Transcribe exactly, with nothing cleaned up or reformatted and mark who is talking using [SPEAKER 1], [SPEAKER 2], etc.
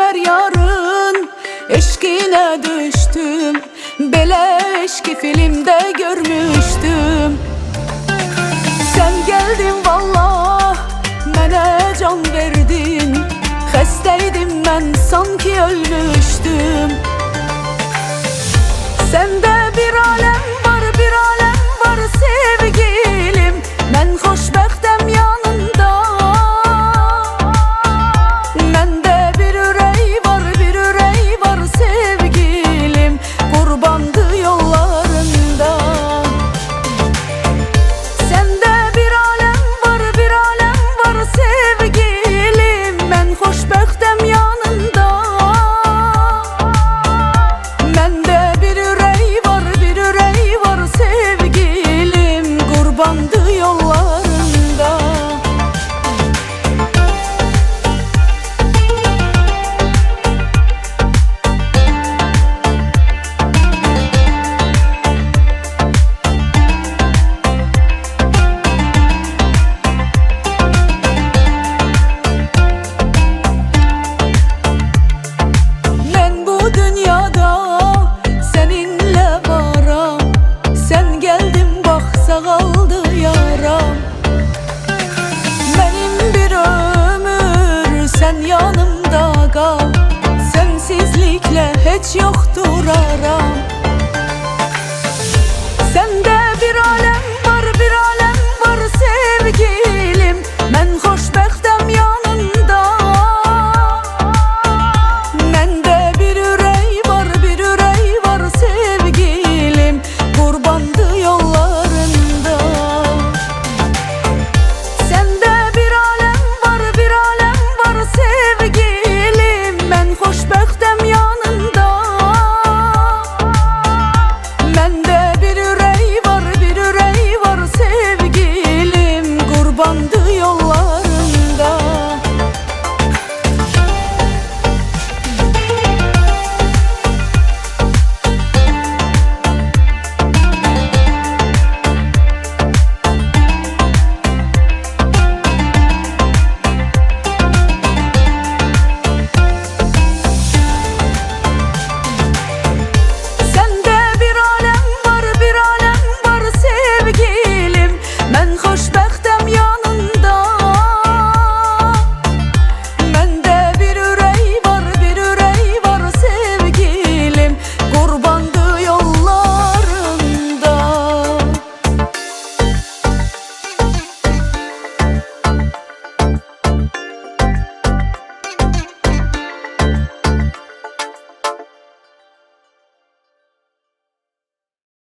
[SPEAKER 1] gider yarın. Eşkine düştüm, belə eşki filmde görmüştüm. Sen geldin vallah, mənə can verdin. Xəstəydim mən, sanki ölmüştüm. Sende bir alem var, bir alem var sevgilim. Mən xoşbəxtəm yanında. Məndə bir ürək var, bir ürək var sevgilim. Qurbandı yollarında. Sende bir alem var, bir alem var sevgilim. Mən xoşbəxtəm yanında. Məndə bir ürək var, bir ürək var sevgilim. Qurbandı yollarında. Mən bu dünyada seninle varam. Sen geldin bak, sağaldı yaram. Benim bir ömür sen yanımda kal. Sensizlikle hiç yoktur ara.